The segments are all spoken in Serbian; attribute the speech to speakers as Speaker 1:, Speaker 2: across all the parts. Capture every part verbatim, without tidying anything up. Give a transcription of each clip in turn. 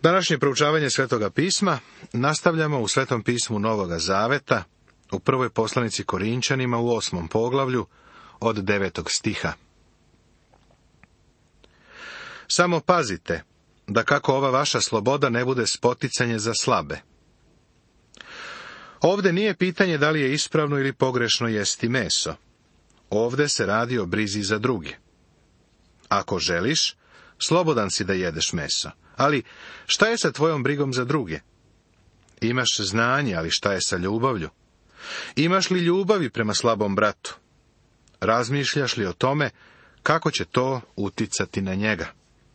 Speaker 1: Današnje proučavanje Svetoga pisma nastavljamo u Svetom pismu Novoga Zaveta, u prvoj poslanici Korinčanima u osmom poglavlju od devetog stiha. Samo pazite, da kako ova vaša sloboda ne bude spoticanje za slabe. Ovdje nije pitanje da li je ispravno ili pogrešno jesti meso. Ovdje se radi o brizi za druge. Ako želiš, slobodan si da jedeš meso. Ali šta je sa tvojom brigom za druge? Imaš znanje, ali šta je sa ljubavlju? Imaš li ljubavi prema slabom bratu? Razmišljaš li o tome kako će to uticati na njega?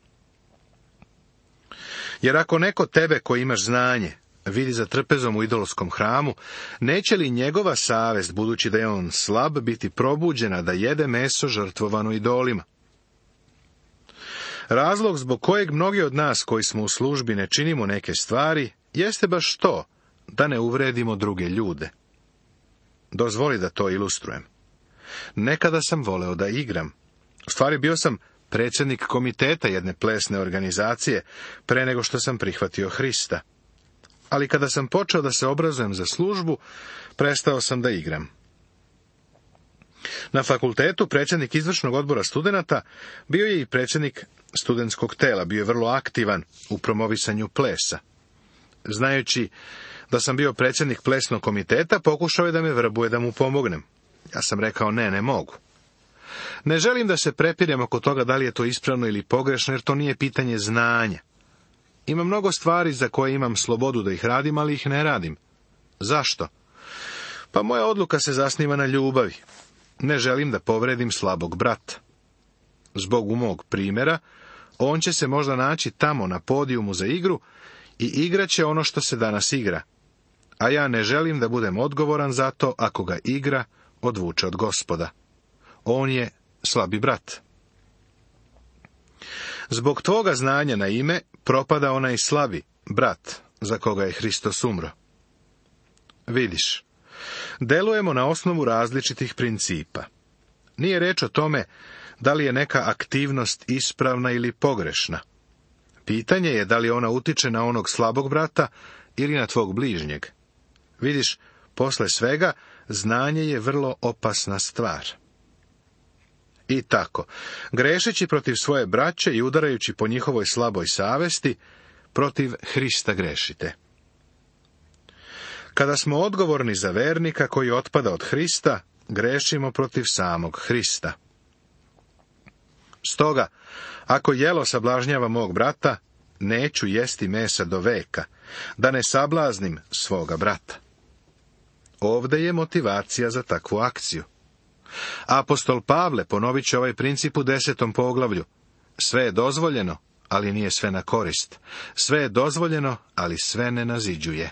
Speaker 1: Jer ako neko tebe koji imaš znanje vidi za trpezom u idolskom hramu, neće li njegova savest, budući da je on slab, biti probuđena da jede meso žrtvovano idolima? Razlog zbog kojeg mnogi od nas koji smo u službi ne činimo neke stvari, jeste baš to, da ne uvredimo druge ljude. Dozvoli da to ilustrujem. Nekada sam voleo da igram. U stvari bio sam predsjednik komiteta jedne plesne organizacije pre nego što sam prihvatio Hrista. Ali kada sam počeo da se obrazujem za službu, prestao sam da igram. Na fakultetu predsjednik izvršnog odbora studenata bio je i predsjednik studentskog tela, bio je vrlo aktivan u promovisanju plesa. Znajući da sam bio predsjednik plesnog komiteta, pokušao je da me vrbuje da mu pomognem. Ja sam rekao ne, ne mogu. Ne želim da se prepirem oko toga da li je to ispravno ili pogrešno, jer to nije pitanje znanja. Ima mnogo stvari za koje imam slobodu da ih radim, ali ih ne radim. Zašto? Pa moja odluka se zasniva na ljubavi. Ne želim da povredim slabog brata. Zbog mog primjera, on će se možda naći tamo na podijumu za igru i igraće ono što se danas igra. A ja ne želim da budem odgovoran za to ako ga igra odvuče od Gospoda. On je slabi brat. Zbog tvoga znanja na ime propada onaj slabi brat za koga je Hristos umro. Vidiš, delujemo na osnovu različitih principa. Nije reč o tome da li je neka aktivnost ispravna ili pogrešna. Pitanje je da li ona utiče na onog slabog brata ili na tvog bližnjeg. Vidiš, posle svega, znanje je vrlo opasna stvar. I tako, grešeći protiv svoje braće i udarajući po njihovoj slaboj savesti, protiv Hrista grešite. Kada smo odgovorni za vernika koji otpada od Hrista, grešimo protiv samog Hrista. Stoga, ako jelo sablažnjava mog brata, neću jesti mesa do veka, da ne sablaznim svoga brata. Ovde je motivacija za takvu akciju. Apostol Pavle ponovit će ovaj princip u desetom poglavlju. Sve je dozvoljeno, ali nije sve na korist. Sve je dozvoljeno, ali sve ne naziđuje.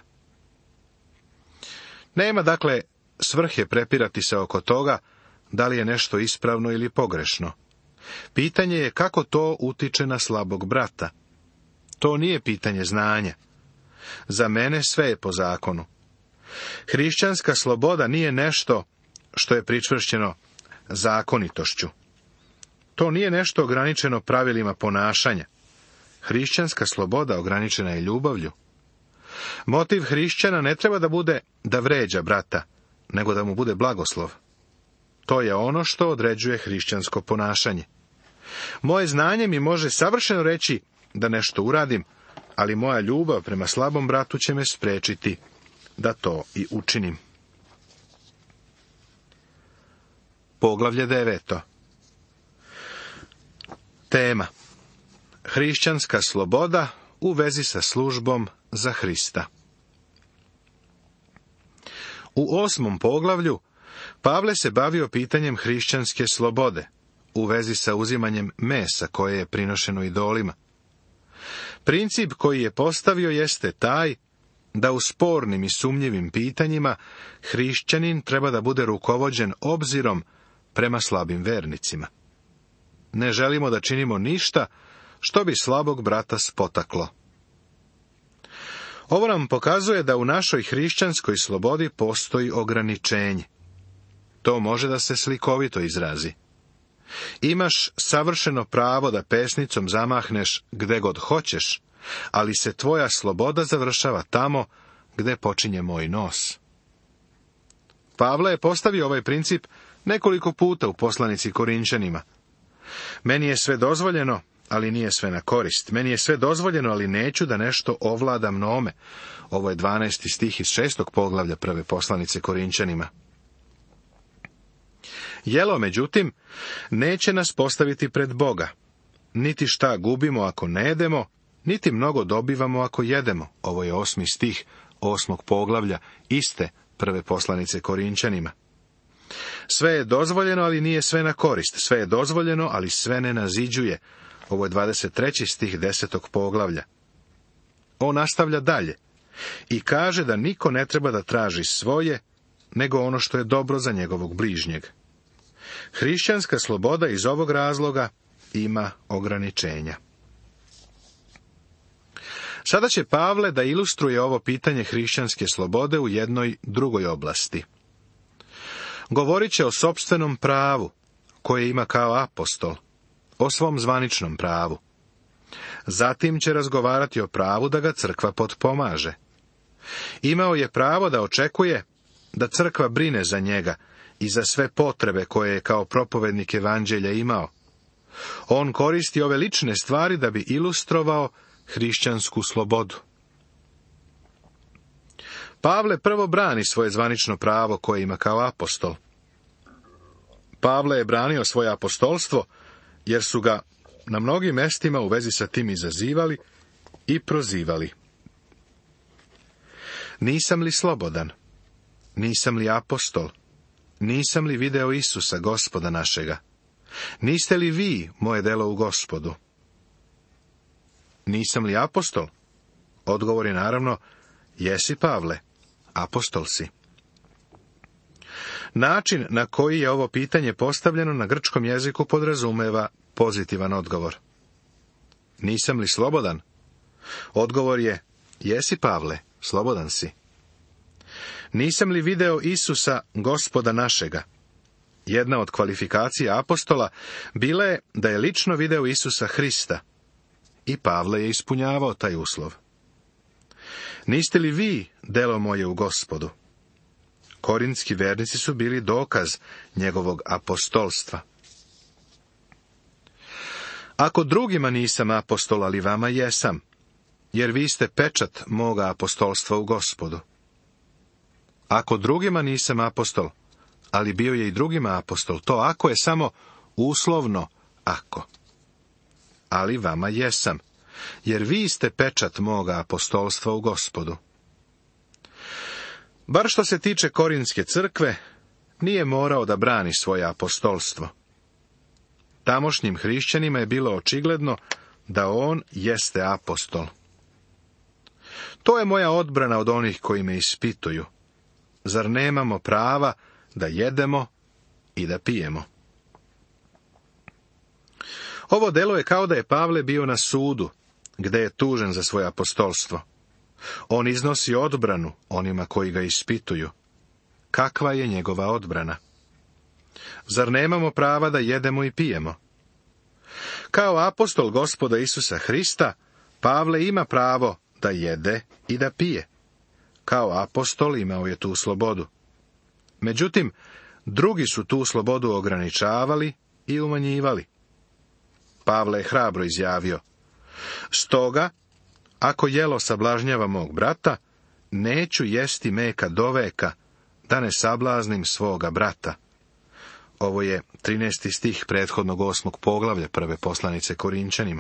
Speaker 1: Nema, dakle, svrhe prepirati se oko toga da li je nešto ispravno ili pogrešno. Pitanje je kako to utiče na slabog brata. To nije pitanje znanja. Za mene sve je po zakonu. Hrišćanska sloboda nije nešto što je pričvršćeno zakonitošću. To nije nešto ograničeno pravilima ponašanja. Hrišćanska sloboda ograničena je ljubavlju. Motiv hrišćana ne treba da bude da vređa brata, nego da mu bude blagoslov. To je ono što određuje hrišćansko ponašanje. Moje znanje mi može savršeno reći da nešto uradim, ali moja ljubav prema slabom bratu će me sprečiti da to i učinim. Poglavlje deveto. Tema: Hrišćanska sloboda u vezi sa službom za Hrista. U osmom poglavlju Pavle se bavio pitanjem hrišćanske slobode u vezi sa uzimanjem mesa koje je prinošeno idolima. Princip koji je postavio jeste taj da u spornim i sumnjivim pitanjima hrišćanin treba da bude rukovođen obzirom prema slabim vernicima. Ne želimo da činimo ništa što bi slabog brata spotaklo. Ovo nam pokazuje da u našoj hrišćanskoj slobodi postoji ograničenje. To može da se slikovito izrazi. Imaš savršeno pravo da pesnicom zamahneš gde god hoćeš, ali se tvoja sloboda završava tamo gde počinje moj nos. Pavle je postavio ovaj princip nekoliko puta u poslanici Korinčanima. Meni je sve dozvoljeno, ali nije sve na korist. Meni je sve dozvoljeno, ali neću da nešto ovlada mnome. Ovo je dvanaesti stih iz šestog poglavlja prve poslanice Korinčanima. Jelo, međutim, neće nas postaviti pred Boga. Niti šta gubimo ako ne jedemo, niti mnogo dobivamo ako jedemo. Ovo je osmi stih osmog poglavlja iste prve poslanice Korinčanima. Sve je dozvoljeno, ali nije sve na korist. Sve je dozvoljeno, ali sve ne naziđuje. Ovo je dvadeset treći stih desetog poglavlja. On nastavlja dalje i kaže da niko ne treba da traži svoje, nego ono što je dobro za njegovog bližnjeg. Hrišćanska sloboda iz ovog razloga ima ograničenja. Sada će Pavle da ilustruje ovo pitanje hrišćanske slobode u jednoj drugoj oblasti. Govorit će o sopstvenom pravu, koje ima kao apostol, o svom zvaničnom pravu. Zatim će razgovarati o pravu da ga crkva potpomaže. Imao je pravo da očekuje da crkva brine za njega i za sve potrebe koje je kao propovednik evanđelja imao. On koristi ove lične stvari da bi ilustrovao hrišćansku slobodu. Pavle prvo brani svoje zvanično pravo koje ima kao apostol. Pavle je branio svoje apostolstvo, jer su ga na mnogim mestima u vezi sa tim izazivali i prozivali. Nisam li slobodan? Nisam li apostol? Nisam li video Isusa, Gospoda našega? Niste li vi moje delo u Gospodu? Nisam li apostol? Odgovor je naravno, jesi, Pavle, apostol si. Način na koji je ovo pitanje postavljeno na grčkom jeziku podrazumeva pozitivan odgovor. Nisam li slobodan? Odgovor je, jesi, Pavle, slobodan si. Nisam li video Isusa, Gospoda našega? Jedna od kvalifikacija apostola bila je da je lično video Isusa Hrista. I Pavle je ispunjavao taj uslov. Niste li vi delo moje u Gospodu? Korinski vernici su bili dokaz njegovog apostolstva. Ako drugima nisam apostol, ali vama jesam, jer vi ste pečat moga apostolstva u Gospodu. Ako drugima nisam apostol, ali bio je i drugima apostol, to ako je samo uslovno ako. Ali vama jesam, jer vi ste pečat moga apostolstva u Gospodu. Bar što se tiče Korinske crkve, nije morao da brani svoje apostolstvo. Tamošnjim hrišćanima je bilo očigledno da on jeste apostol. To je moja odbrana od onih koji me ispituju. Zar nemamo prava da jedemo i da pijemo? Ovo delo je kao da je Pavle bio na sudu, gde je tužen za svoje apostolstvo. On iznosi odbranu onima koji ga ispituju. Kakva je njegova odbrana? Zar nemamo prava da jedemo i pijemo? Kao apostol Gospoda Isusa Hrista, Pavle ima pravo da jede i da pije. Kao apostol imao je tu slobodu. Međutim, drugi su tu slobodu ograničavali i umanjivali. Pavle je hrabro izjavio, stoga, ako jelo sablažnjava mog brata, neću jesti meka do veka, da ne sablaznim svoga brata. Ovo je trinaesti stih prethodnog osmog poglavlja prve poslanice Korinčanima.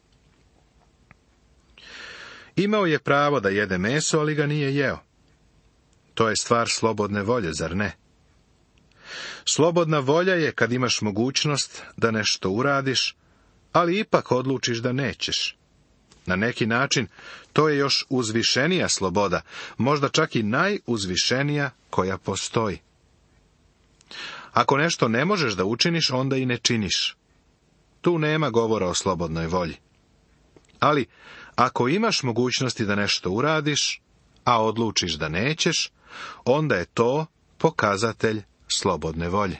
Speaker 1: Imao je pravo da jede meso, ali ga nije jeo. To je stvar slobodne volje, zar ne? Slobodna volja je kad imaš mogućnost da nešto uradiš, ali ipak odlučiš da nećeš. Na neki način, to je još uzvišenija sloboda, možda čak i najuzvišenija koja postoji. Ako nešto ne možeš da učiniš, onda i ne činiš. Tu nema govora o slobodnoj volji. Ali, ako imaš mogućnosti da nešto uradiš, a odlučiš da nećeš, onda je to pokazatelj slobodne volje.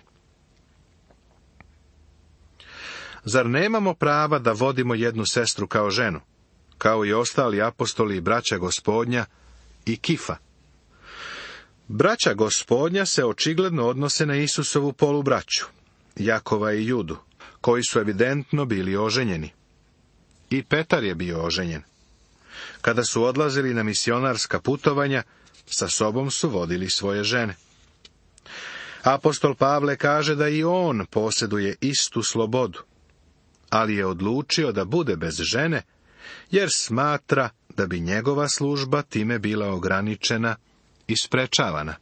Speaker 1: Zar nemamo prava da vodimo jednu sestru kao ženu, kao i ostali apostoli i braća Gospodnja i Kifa. Braća Gospodnja se očigledno odnose na Isusovu polubraću, Jakova i Judu, koji su evidentno bili oženjeni. I Petar je bio oženjen. Kada su odlazili na misionarska putovanja, sa sobom su vodili svoje žene. Apostol Pavle kaže da i on posjeduje istu slobodu, ali je odlučio da bude bez žene, jer smatra da bi njegova služba time bila ograničena i sprečavana.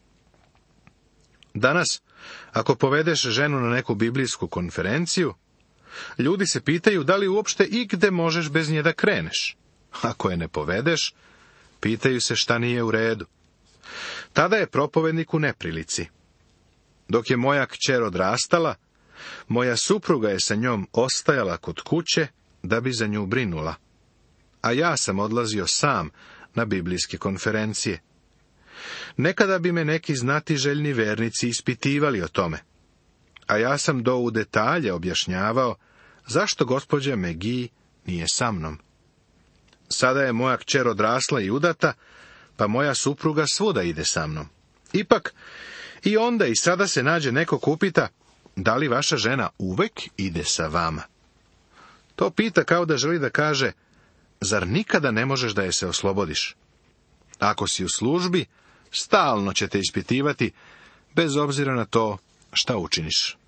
Speaker 1: Danas, ako povedeš ženu na neku biblijsku konferenciju, ljudi se pitaju da li uopšte igde možeš bez nje da kreneš. Ako je ne povedeš, pitaju se šta nije u redu. Tada je propovednik u neprilici. Dok je moja kćer odrastala, moja supruga je sa njom ostajala kod kuće da bi za nju brinula, a ja sam odlazio sam na biblijske konferencije. Nekada bi me neki znatiželjni vernici ispitivali o tome, a ja sam do u detalje objašnjavao zašto gospođa Megi nije sa mnom. Sada je moja kćer odrasla i udata, pa moja supruga svuda ide sa mnom. Ipak, i onda i sada se nađe neko ko upita, da li vaša žena uvek ide sa vama? To pita kao da želi da kaže, zar nikada ne možeš da je se oslobodiš? Ako si u službi, stalno će te ispitivati, bez obzira na to šta učiniš.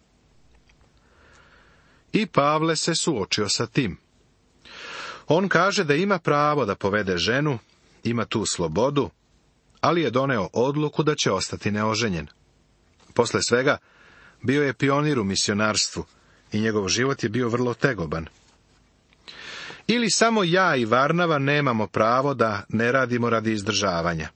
Speaker 1: I Pavle se suočio sa tim. On kaže da ima pravo da povede ženu, ima tu slobodu, ali je doneo odluku da će ostati neoženjen. Posle svega, bio je pionir u misionarstvu i njegov život je bio vrlo tegoban. Ili samo ja i Varnava nemamo pravo da ne radimo radi izdržavanja.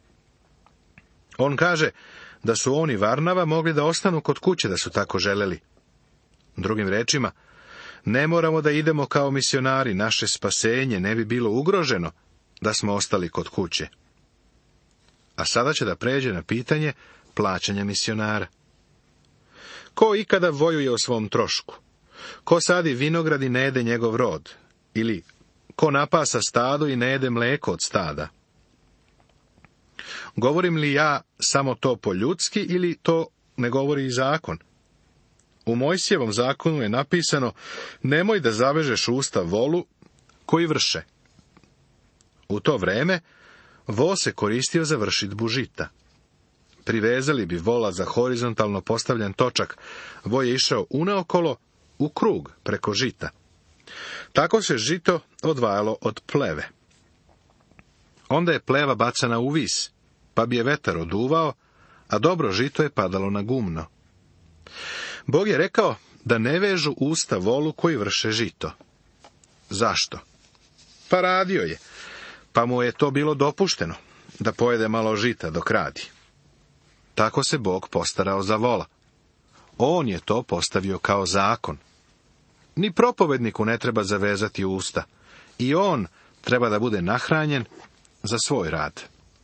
Speaker 1: On kaže da su on i Varnava mogli da ostanu kod kuće da su tako želeli. Drugim rečima, ne moramo da idemo kao misionari, naše spasenje ne bi bilo ugroženo da smo ostali kod kuće. A sada će da pređe na pitanje plaćanja misionara. Ko ikada vojuje o svom trošku? Ko sadi vinograd i ne jede njegov rod? Ili ko napasa stado i ne jede mleko od stada? Govorim li ja samo to po ljudski ili to ne govori i zakon? U Mojsijevom zakonu je napisano, nemoj da zavežeš usta volu koji vrše. U to vreme vo se koristio za vršidbu žita. Privezali bi vola za horizontalno postavljen točak, vo je išao unaokolo u krug preko žita. Tako se žito odvajalo od pleve. Onda je pleva bacana u vis, pa bi je vetar oduvao, a dobro žito je padalo na gumno. Bog je rekao da ne vežu usta volu koji vrše žito. Zašto? Pa radio je, pa mu je to bilo dopušteno, da pojede malo žita dok radi. Tako se Bog postarao za vola. On je to postavio kao zakon. Ni propovedniku ne treba zavezati usta. I on treba da bude nahranjen za svoj rad.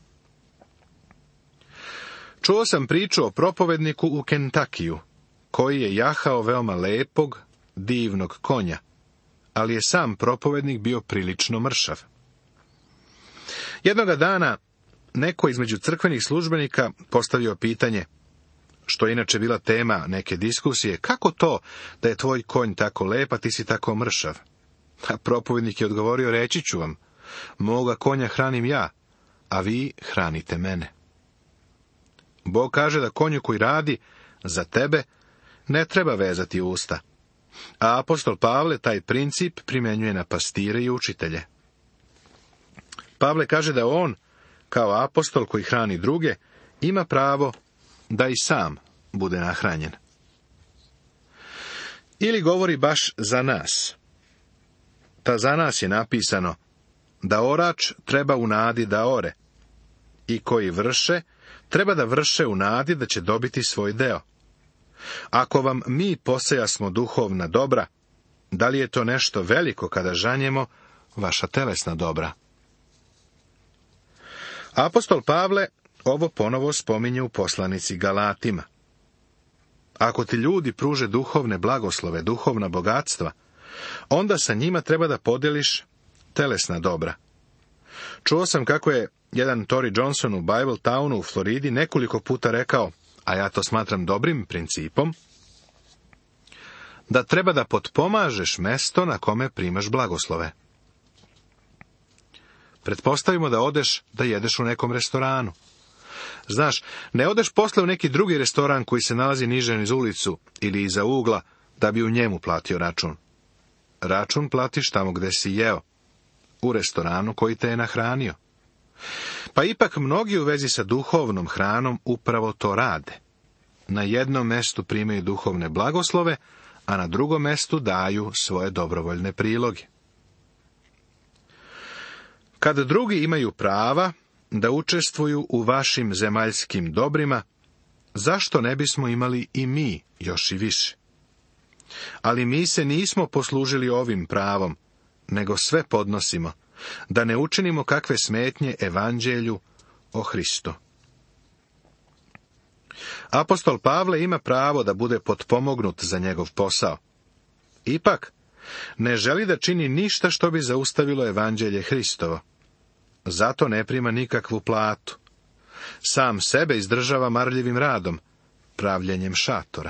Speaker 1: Čuo sam priču o propovedniku u Kentakiju, koji je jahao veoma lepog, divnog konja, ali je sam propovednik bio prilično mršav. Jednoga dana neko između crkvenih službenika postavio pitanje, što je inače bila tema neke diskusije, kako to da je tvoj konj tako lep, a ti si tako mršav? A propovednik je odgovorio, reći ću vam, moga konja hranim ja, a vi hranite mene. Bog kaže da konju koji radi za tebe ne treba vezati usta, a apostol Pavle taj princip primjenjuje na pastire i učitelje. Pavle kaže da on, kao apostol koji hrani druge, ima pravo da i sam bude nahranjen. Ili govori baš za nas. Ta za nas je napisano da orač treba u nadi da ore, i koji vrše, treba da vrše u nadi da će dobiti svoj deo. Ako vam mi posejasmo duhovna dobra, da li je to nešto veliko kada žanjemo vaša telesna dobra? Apostol Pavle ovo ponovo spominje u poslanici Galatima. Ako ti ljudi pruže duhovne blagoslove, duhovna bogatstva, onda sa njima treba da podeliš telesna dobra. Čuo sam kako je jedan Tory Johnson u Bible-townu u Floridi nekoliko puta rekao, a ja to smatram dobrim principom, da treba da potpomažeš mesto na kome primaš blagoslove. Pretpostavimo da odeš da jedeš u nekom restoranu. Znaš, ne odeš posle u neki drugi restoran koji se nalazi niže niz ulicu ili iza ugla da bi u njemu platio račun. Račun platiš tamo gde si jeo, u restoranu koji te je nahranio. Pa ipak mnogi u vezi sa duhovnom hranom upravo to rade. Na jednom mestu primaju duhovne blagoslove, a na drugom mestu daju svoje dobrovoljne priloge. Kad drugi imaju prava da učestvuju u vašim zemaljskim dobrima, zašto ne bismo imali i mi još i više? Ali mi se nismo poslužili ovim pravom, nego sve podnosimo, da ne učinimo kakve smetnje evanđelju o Hristu. Apostol Pavle ima pravo da bude potpomognut za njegov posao. Ipak, ne želi da čini ništa što bi zaustavilo evanđelje Hristovo. Zato ne prima nikakvu platu. Sam sebe izdržava marljivim radom, pravljenjem šatora.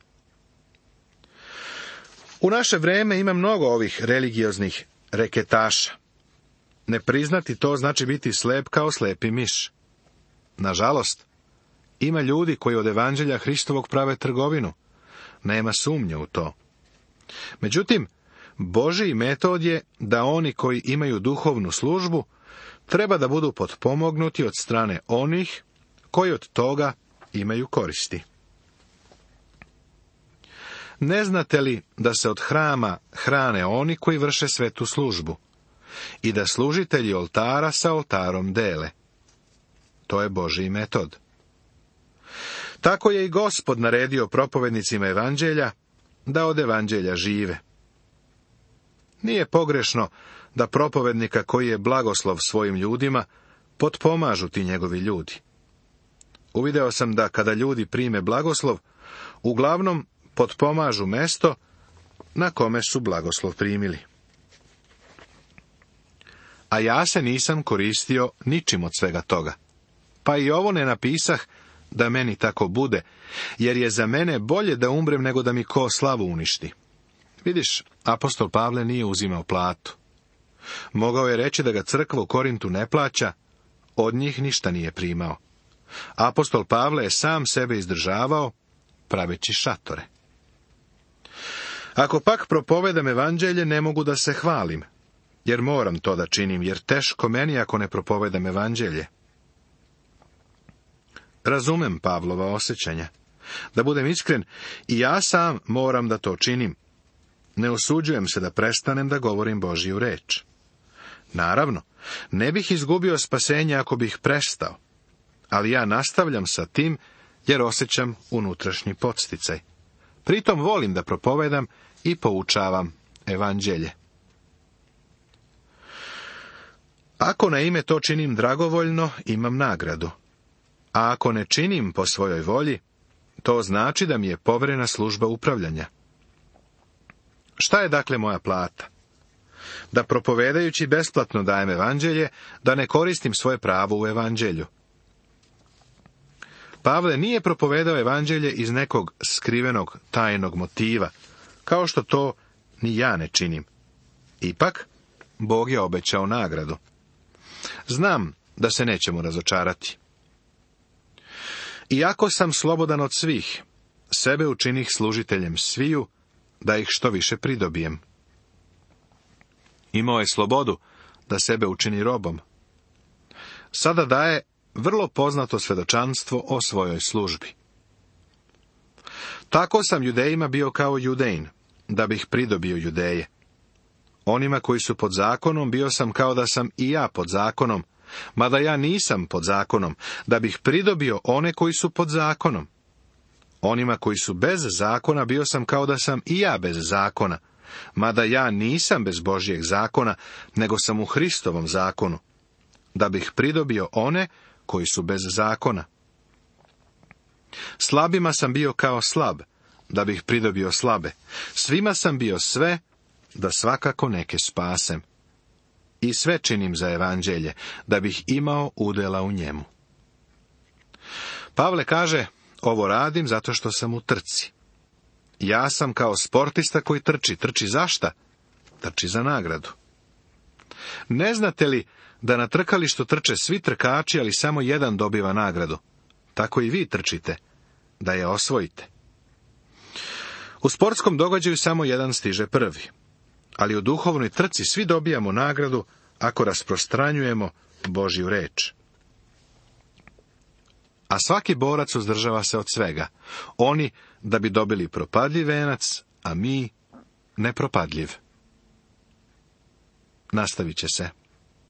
Speaker 1: U naše vreme ima mnogo ovih religioznih reketaša. Ne priznati to znači biti slep kao slepi miš. Nažalost, ima ljudi koji od evanđelja Hristovog prave trgovinu. Nema sumnje u to. Međutim, Božji metod je da oni koji imaju duhovnu službu treba da budu potpomognuti od strane onih koji od toga imaju koristi. Ne znate li da se od hrama hrane oni koji vrše svetu službu i da služitelji oltara sa oltarom dele? To je Božji metod. Tako je i Gospod naredio propovednicima evanđelja da od evanđelja žive. Nije pogrešno da propovednika koji je blagoslov svojim ljudima potpomažu ti njegovi ljudi. Uvideo sam da kada ljudi prime blagoslov, uglavnom potpomažu mesto na kome su blagoslov primili. A ja se nisam koristio ničim od svega toga. Pa i ovo ne napisah da meni tako bude, jer je za mene bolje da umrem nego da mi ko slavu uništi. Vidiš, apostol Pavle nije uzimao platu. Mogao je reći da ga crkva u Korintu ne plaća, od njih ništa nije primao. Apostol Pavle je sam sebe izdržavao, praveći šatore. Ako pak propovedam evanđelje, ne mogu da se hvalim, jer moram to da činim, jer teško meni ako ne propovedam evanđelje. Razumem Pavlova osjećanja. Da budem iskren, i ja sam moram da to činim. Ne usuđujem se da prestanem da govorim Božju reč. Naravno, ne bih izgubio spasenje ako bih prestao, ali ja nastavljam sa tim jer osjećam unutrašnji podsticaj. Pritom volim da propovedam i poučavam evanđelje. Ako na ime to činim dragovoljno, imam nagradu. A ako ne činim po svojoj volji, to znači da mi je poverena služba upravljanja. Šta je dakle moja plata? Da propovedajući besplatno dajem evanđelje, da ne koristim svoje pravo u evanđelju. Pavle nije propovedao evanđelje iz nekog skrivenog, tajnog motiva, kao što to ni ja ne činim. Ipak, Bog je obećao nagradu. Znam da se nećemo razočarati. Iako sam slobodan od svih, sebe učinih služiteljem sviju, da ih što više pridobijem. Imao je slobodu da sebe učini robom. Sada daje vrlo poznato svedočanstvo o svojoj službi. Tako sam Judejima bio kao Judejin, da bih pridobio Judeje. Onima koji su pod zakonom bio sam kao da sam i ja pod zakonom, mada ja nisam pod zakonom, da bih pridobio one koji su pod zakonom. Onima koji su bez zakona bio sam kao da sam i ja bez zakona, mada ja nisam bez Božjeg zakona, nego sam u Hristovom zakonu, da bih pridobio one koji su bez zakona. Slabima sam bio kao slab, da bih pridobio slabe. Svima sam bio sve, da svakako neke spasem. i sve činim za evanđelje, da bih imao udjela u njemu. Pavle kaže, ovo radim zato što sam u trci. Ja sam kao sportista koji trči. Trči za šta? Trči za nagradu. Ne znate li da na trkalištu trče svi trkači, ali samo jedan dobiva nagradu? Tako i vi trčite, da je osvojite. U sportskom događaju samo jedan stiže prvi, ali u duhovnoj trci svi dobijamo nagradu ako rasprostranjujemo Božju reč. A svaki borac uzdržava se od svega. Oni da bi dobili propadljiv venac, a mi nepropadljiv. Nastavit će se.